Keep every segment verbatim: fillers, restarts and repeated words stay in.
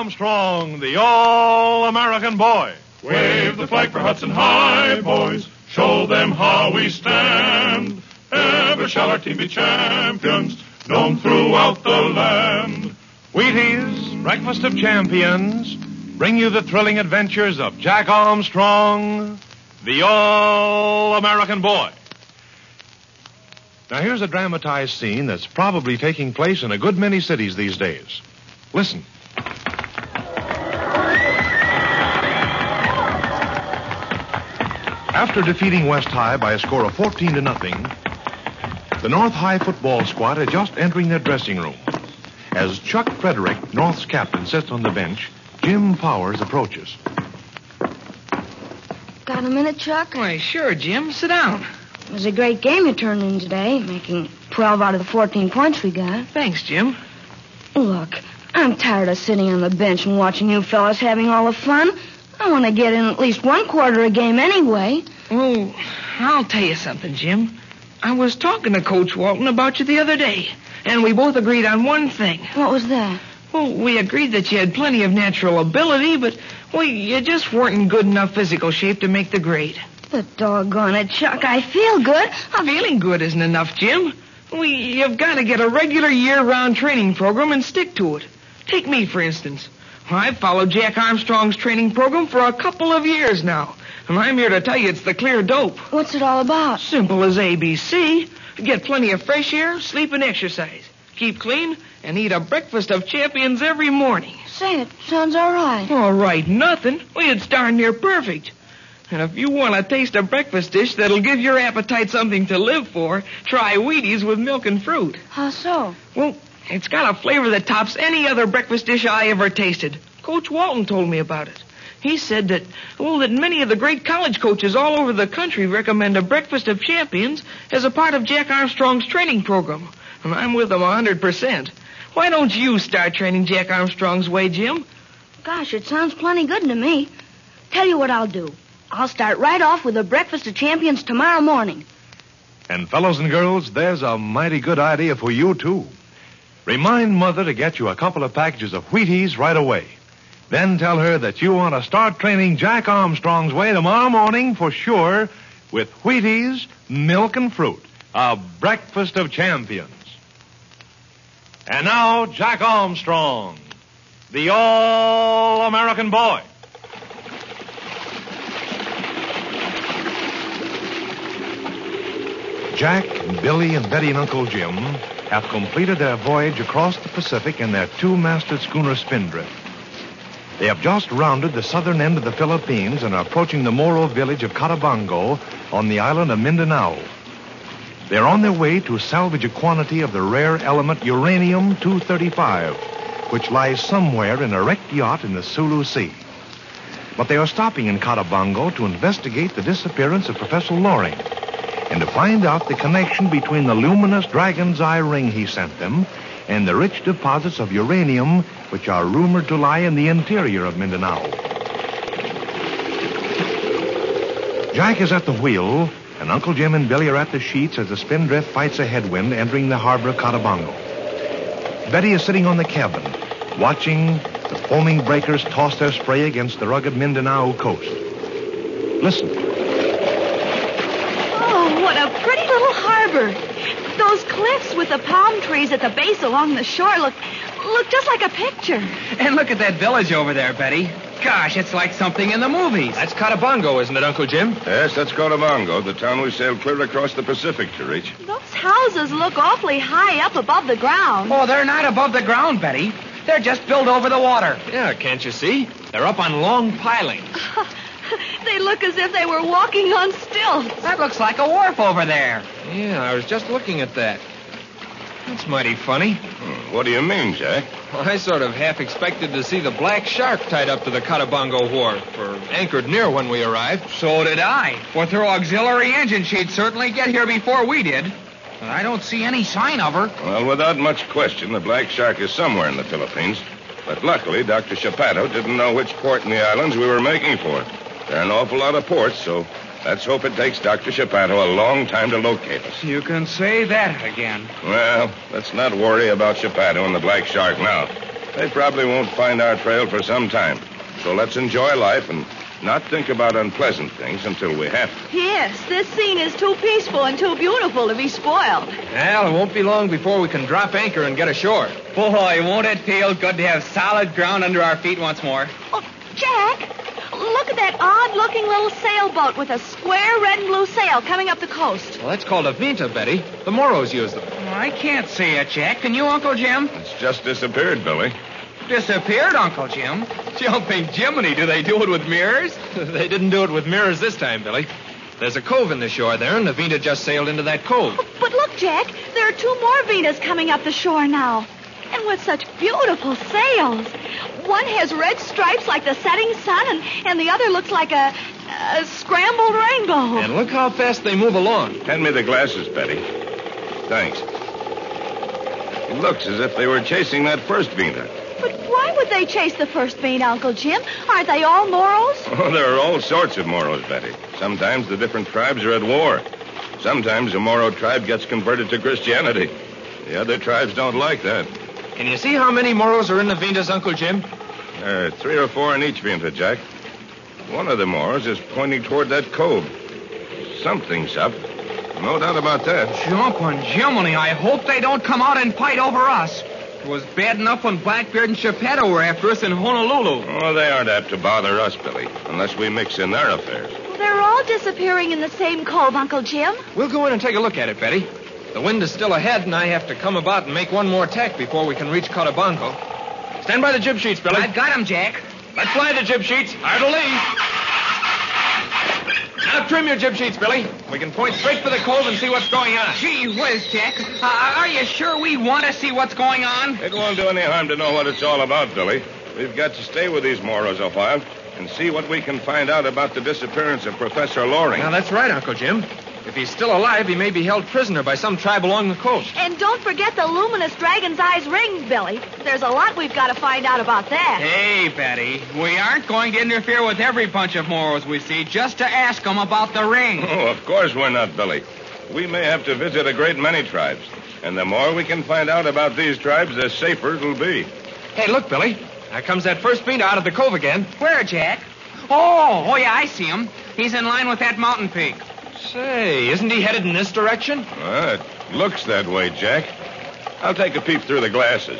Armstrong, the All-American Boy. Wave the flag for Hudson High, boys. Show them how we stand. Ever shall our team be champions, known throughout the land. Wheaties, Breakfast of Champions, bring you the thrilling adventures of Jack Armstrong, the All-American Boy. Now, here's a dramatized scene that's probably taking place in a good many cities these days. Listen. After defeating West High by a score of fourteen to nothing, the North High football squad are just entering their dressing room. As Chuck Frederick, North's captain, sits on the bench, Jim Powers approaches. Got a minute, Chuck? Why, sure, Jim. Sit down. It was a great game you turned in today, making twelve out of the fourteen points we got. Thanks, Jim. Look, I'm tired of sitting on the bench and watching you fellas having all the fun. I want to get in at least one quarter a game anyway. Oh, I'll tell you something, Jim. I was talking to Coach Walton about you the other day, and we both agreed on one thing. What was that? Well, we agreed that you had plenty of natural ability, but, well, you just weren't in good enough physical shape to make the grade. The doggone it, Chuck. I feel good. I'm... Feeling good isn't enough, Jim. We, you've got to get a regular year-round training program and stick to it. Take me, for instance. I've followed Jack Armstrong's training program for a couple of years now, and I'm here to tell you it's the clear dope. What's it all about? Simple as A B C. Get plenty of fresh air, sleep, and exercise. Keep clean, and eat a breakfast of champions every morning. Say, it sounds all right. All right, nothing. Well, it's darn near perfect. And if you want to taste a breakfast dish that'll give your appetite something to live for, try Wheaties with milk and fruit. How so? Well, it's got a flavor that tops any other breakfast dish I ever tasted. Coach Walton told me about it. He said that, well, that many of the great college coaches all over the country recommend a breakfast of champions as a part of Jack Armstrong's training program. And I'm with them one hundred percent. Why don't you start training Jack Armstrong's way, Jim? Gosh, it sounds plenty good to me. Tell you what I'll do. I'll start right off with a breakfast of champions tomorrow morning. And fellows and girls, there's a mighty good idea for you, too. Remind Mother to get you a couple of packages of Wheaties right away. Then tell her that you want to start training Jack Armstrong's way tomorrow morning for sure with Wheaties, milk and fruit. A breakfast of champions. And now, Jack Armstrong, the All-American Boy. Jack, Billy, and Betty and Uncle Jim have completed their voyage across the Pacific in their two-masted schooner Spindrift. They have just rounded the southern end of the Philippines and are approaching the Moro village of Catabango on the island of Mindanao. They're on their way to salvage a quantity of the rare element uranium two thirty-five, which lies somewhere in a wrecked yacht in the Sulu Sea. But they are stopping in Catabango to investigate the disappearance of Professor Loring and to find out the connection between the luminous dragon's eye ring he sent them and the rich deposits of uranium which are rumored to lie in the interior of Mindanao. Jack is at the wheel, and Uncle Jim and Billy are at the sheets as the Spindrift fights a headwind entering the harbor of Catabango. Betty is sitting on the cabin, watching the foaming breakers toss their spray against the rugged Mindanao coast. Listen. What a pretty little harbor. Those cliffs with the palm trees at the base along the shore look look just like a picture. And look at that village over there, Betty. Gosh, it's like something in the movies. That's Catabango, isn't it, Uncle Jim? Yes, that's Catabango, the town we sailed clear across the Pacific to reach. Those houses look awfully high up above the ground. Oh, they're not above the ground, Betty. They're just built over the water. Yeah, can't you see? They're up on long pilings. They look as if they were walking on stilts. That looks like a wharf over there. Yeah, I was just looking at that. That's mighty funny. Hmm, what do you mean, Jack? Well, I sort of half expected to see the Black Shark tied up to the Catabango wharf, or anchored near when we arrived. So did I. With her auxiliary engine, she'd certainly get here before we did. But I don't see any sign of her. Well, without much question, the Black Shark is somewhere in the Philippines. But luckily, Doctor Chapato didn't know which port in the islands we were making for. There are an awful lot of ports, so let's hope it takes Doctor Chapato a long time to locate us. You can say that again. Well, let's not worry about Chapato and the Black Shark now. They probably won't find our trail for some time. So let's enjoy life and not think about unpleasant things until we have to. Yes, this scene is too peaceful and too beautiful to be spoiled. Well, it won't be long before we can drop anchor and get ashore. Boy, won't it feel good to have solid ground under our feet once more? Oh, Jack, look at that odd-looking little sailboat with a square red and blue sail coming up the coast. Well, that's called a Vinta, Betty. The Moros use them. Oh, I can't see it, Jack. Can you, Uncle Jim? It's just disappeared, Billy. Disappeared, Uncle Jim? Jumping Jiminy, do they do it with mirrors? They didn't do it with mirrors this time, Billy. There's a cove in the shore there, and the Vinta just sailed into that cove. But look, Jack, there are two more Venus coming up the shore now. And with such beautiful sails. One has red stripes like the setting sun, and, and the other looks like a, a scrambled rainbow. And look how fast they move along. Hand me the glasses, Betty. Thanks. It looks as if they were chasing that first Vinta. But why would they chase the first bean, Uncle Jim? Aren't they all Moros? Oh, there are all sorts of Moros, Betty. Sometimes the different tribes are at war. Sometimes a Moro tribe gets converted to Christianity. The other tribes don't like that. Can you see how many Moros are in the Vintas, Uncle Jim? There are three or four in each Vinta, Jack. One of the Moros is pointing toward that cove. Something's up. No doubt about that. Jumping Jiminy, I hope they don't come out and fight over us. It was bad enough when Blackbeard and Geppetto were after us in Honolulu. Oh, they aren't apt to bother us, Billy, unless we mix in their affairs. They're all disappearing in the same cove, Uncle Jim. We'll go in and take a look at it, Betty. The wind is still ahead, and I have to come about and make one more tack before we can reach Cotabongo. Stand by the jib sheets, Billy. I've got 'em, Jack. Let's fly the jib sheets. Hard to leave. Now trim your jib sheets, Billy. We can point straight for the cove and see what's going on. Gee whiz, Jack. Uh, are you sure we want to see what's going on? It won't do any harm to know what it's all about, Billy. We've got to stay with these Moros a while and see what we can find out about the disappearance of Professor Loring. Now, that's right, Uncle Jim. If he's still alive, he may be held prisoner by some tribe along the coast. And don't forget the luminous dragon's eyes ring, Billy. There's a lot we've got to find out about that. Hey, Betty, we aren't going to interfere with every bunch of Moros we see just to ask them about the ring. Oh, of course we're not, Billy. We may have to visit a great many tribes. And the more we can find out about these tribes, the safer it'll be. Hey, look, Billy. There comes that first Vinta out of the cove again. Where, Jack? Oh, oh, yeah, I see him. He's in line with that mountain peak. Say, isn't he headed in this direction? Well, it looks that way, Jack. I'll take a peep through the glasses.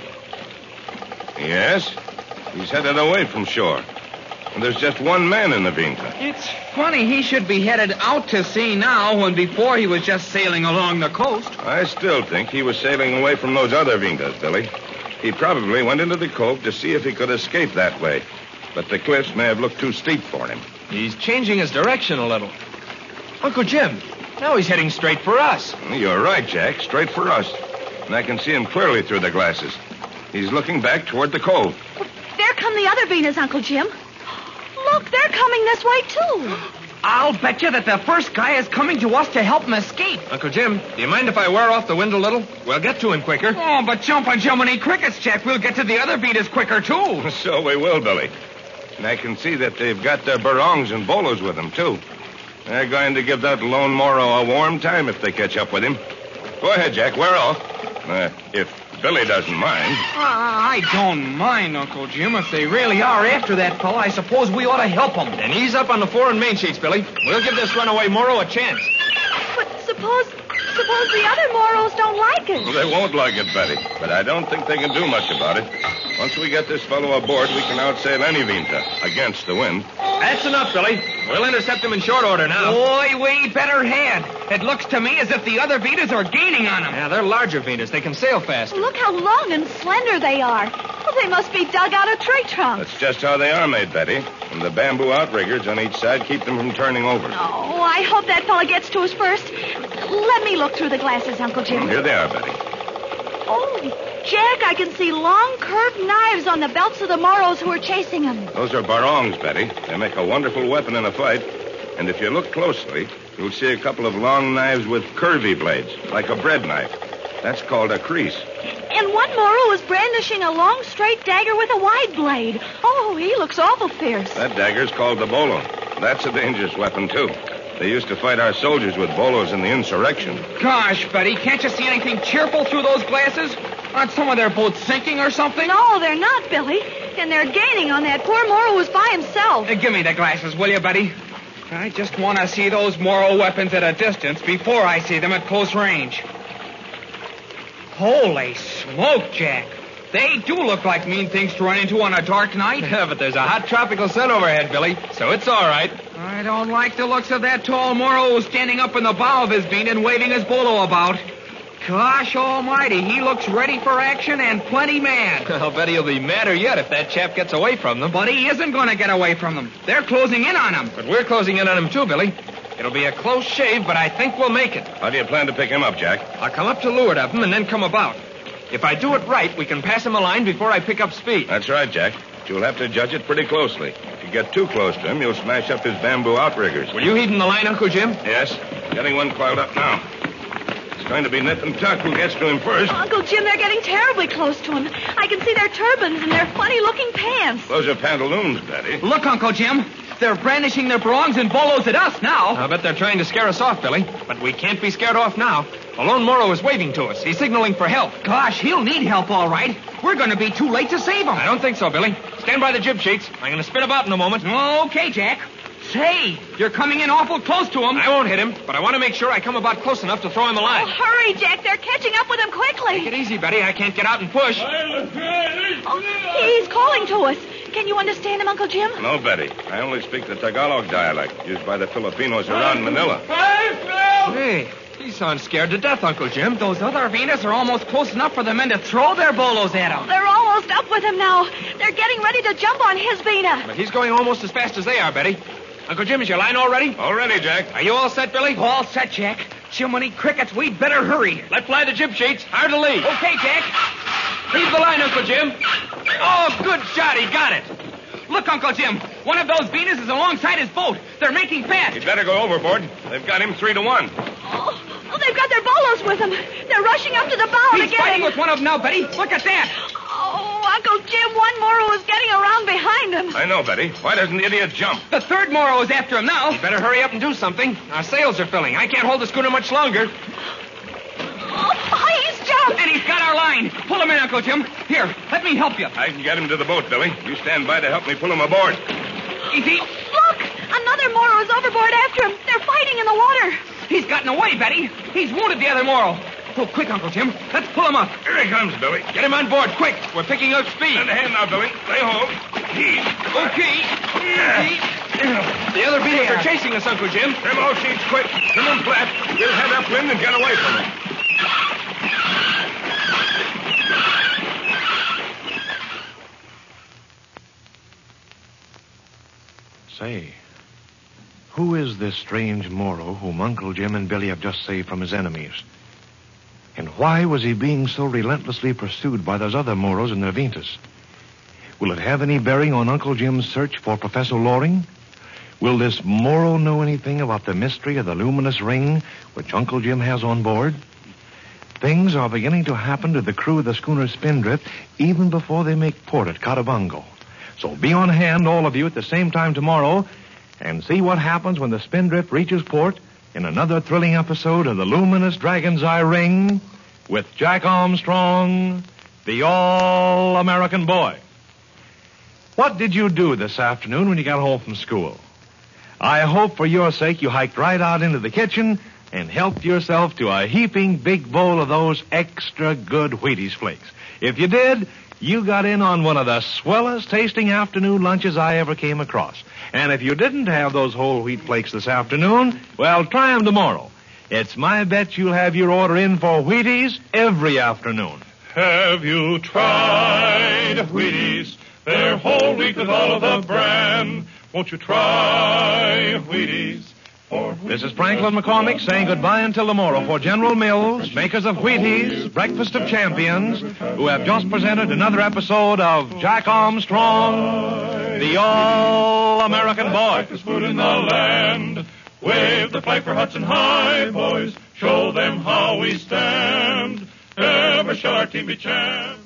Yes, he's headed away from shore. And there's just one man in the Vinta. It's funny he should be headed out to sea now when before he was just sailing along the coast. I still think he was sailing away from those other Vintas, Billy. He probably went into the cove to see if he could escape that way. But the cliffs may have looked too steep for him. He's changing his direction a little. Uncle Jim, now he's heading straight for us. You're right, Jack. Straight for us. And I can see him clearly through the glasses. He's looking back toward the cove. There come the other Venus, Uncle Jim. Look, they're coming this way, too. I'll bet you that the first guy is coming to us to help him escape. Uncle Jim, do you mind if I wear off the wind a little? We'll get to him quicker. Oh, but jumping Jiminy crickets, Jack. We'll get to the other Venus quicker, too. So we will, Billy. And I can see that they've got their barongs and bolos with them, too. They're going to give that lone Moro a warm time if they catch up with him. Go ahead, Jack. We're off. Uh, if Billy doesn't mind. Uh, I don't mind, Uncle Jim. If they really are after that fellow, I suppose we ought to help them. And ease up on the fore and main sheets, Billy. We'll give this runaway Moro a chance. But suppose... suppose the other Moros don't like it. Well, they won't like it, Betty. But I don't think they can do much about it. Once we get this fellow aboard, we can outsail any Vinta against the wind. That's enough, Billy. We'll intercept him in short order now. Boy, we better head. It looks to me as if the other Ventas are gaining on them. Yeah, they're larger Ventas. They can sail faster. Look how long and slender they are. Well, they must be dug out of tree trunks. That's just how they are made, Betty. And the bamboo outriggers on each side keep them from turning over. Oh, I hope that fella gets to us first. Let me look through the glasses, Uncle Jim. Here they are, Betty. Oh, Jack, I can see long, curved knives on the belts of the Moros who are chasing them. Those are barongs, Betty. They make a wonderful weapon in a fight. And if you look closely, you'll see a couple of long knives with curvy blades, like a bread knife. That's called a crease. And one Moro is brandishing a long, straight dagger with a wide blade. Oh, he looks awful fierce. That dagger's called the bolo. That's a dangerous weapon, too. They used to fight our soldiers with bolos in the insurrection. Gosh, Betty, can't you see anything cheerful through those glasses? Aren't some of their boats sinking or something? No, they're not, Billy. And they're gaining on that poor Moro who's by himself. Uh, give me the glasses, will you, Betty? I just want to see those Moro weapons at a distance before I see them at close range. Holy smoke, Jack. They do look like mean things to run into on a dark night. Yeah, but there's a hot tropical sun overhead, Billy, so it's all right. I don't like the looks of that tall Moro standing up in the bow of his bean and waving his bolo about. Gosh almighty, he looks ready for action and plenty mad. I'll bet he'll be madder yet if that chap gets away from them. But he isn't going to get away from them. They're closing in on him. But we're closing in on him too, Billy. It'll be a close shave, but I think we'll make it. How do you plan to pick him up, Jack? I'll come up to leeward of him and then come about. If I do it right, we can pass him a line before I pick up speed. That's right, Jack. But you'll have to judge it pretty closely. If you get too close to him, you'll smash up his bamboo outriggers. Will you heave him the line, Uncle Jim? Yes. Getting one coiled up now. It's going to be Nip and Tuck who gets to him first. Uncle Jim, they're getting terribly close to him. I can see their turbans and their funny-looking pants. Those are pantaloons, Betty. Look, Uncle Jim. They're brandishing their barongs and bolos at us now. I'll bet they're trying to scare us off, Billy. But we can't be scared off now. A lone Moro is waving to us. He's signaling for help. Gosh, he'll need help, all right. We're going to be too late to save him. I don't think so, Billy. Stand by the jib sheets. I'm going to spin about in a moment. Okay, Jack. Say, you're coming in awful close to him. I won't hit him, but I want to make sure I come about close enough to throw him a line. Oh, hurry, Jack. They're catching up with him quickly. Take it easy, Betty. I can't get out and push. Oh, he's calling to us. Can you understand him, Uncle Jim? No, Betty. I only speak the Tagalog dialect used by the Filipinos around Manila. Hey, he sounds scared to death, Uncle Jim. Those other Venus are almost close enough for the men to throw their bolos at him. They're almost up with him now. They're getting ready to jump on his Vina. But he's going almost as fast as they are, Betty. Uncle Jim, is your line all ready? All ready, Jack. Are you all set, Billy? All set, Jack. Jiminy crickets, we'd better hurry. Let fly the jib sheets. Hard to lead. Okay, Jack. Leave the line, Uncle Jim. Oh, good shot. He got it. Look, Uncle Jim. One of those Venus is alongside his boat. They're making fast. You'd better go overboard. They've got him three to one. Oh, oh, they've got their bolos with them. They're rushing up to the bow He's to get fighting him. with one of them now, Betty. Look at that. Oh, Uncle Jim, one Moro is getting around behind him. I know, Betty. Why doesn't the idiot jump? The third Moro is after him now. You better hurry up and do something. Our sails are filling. I can't hold the schooner much longer. Oh, he's jumped. And he's got our line. Pull him in, Uncle Jim. Here, let me help you. I can get him to the boat, Billy. You stand by to help me pull him aboard. Easy. Look, another Moro is overboard after him. They're fighting in the water. He's gotten away, Betty. He's wounded the other Moro. Oh, quick, Uncle Jim. Let's pull him up. Here he comes, Billy. Get him on board, quick. We're picking up speed. Lend a hand now, Billy. Lay hold. Heave. Okay. Easy. The other Venus are chasing us, Uncle Jim. Trim all sheets quick. Trim them flat. We'll head upwind and get away from them. Say, who is this strange Moro whom Uncle Jim and Billy have just saved from his enemies? And why was he being so relentlessly pursued by those other Moros in their Ventus? Will it have any bearing on Uncle Jim's search for Professor Loring? Will this Moro know anything about the mystery of the luminous ring which Uncle Jim has on board? Things are beginning to happen to the crew of the schooner Spindrift even before they make port at Catabango. So be on hand, all of you, at the same time tomorrow, and see what happens when the Spindrift reaches port in another thrilling episode of the Luminous Dragon's Eye Ring with Jack Armstrong, the All-American Boy. What did you do this afternoon when you got home from school? I hope for your sake you hiked right out into the kitchen and helped yourself to a heaping big bowl of those extra good Wheaties flakes. If you did, you got in on one of the swellest tasting afternoon lunches I ever came across. And if you didn't have those whole wheat flakes this afternoon, well, try them tomorrow. It's my bet you'll have your order in for Wheaties every afternoon. Have you tried Wheaties? They're whole wheat with all of the bran. Won't you try Wheaties? This is Franklin McCormick saying goodbye until tomorrow for General Mills, makers of Wheaties, Breakfast of Champions, who have just presented another episode of Jack Armstrong, the All-American Boy. Breakfast food in the land. Wave the flag for Hudson High, boys. Show them how we stand. Ever shall our team be champs.